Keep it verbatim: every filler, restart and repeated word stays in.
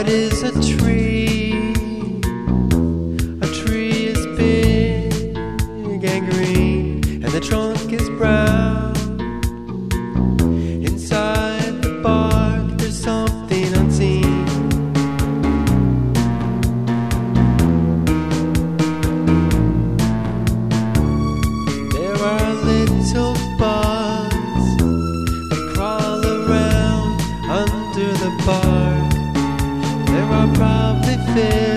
What is a tree? A tree is big and green, and the trunk is brown. Inside the bark there's something unseen. There are little bugs that crawl around under the bark. There are probably fish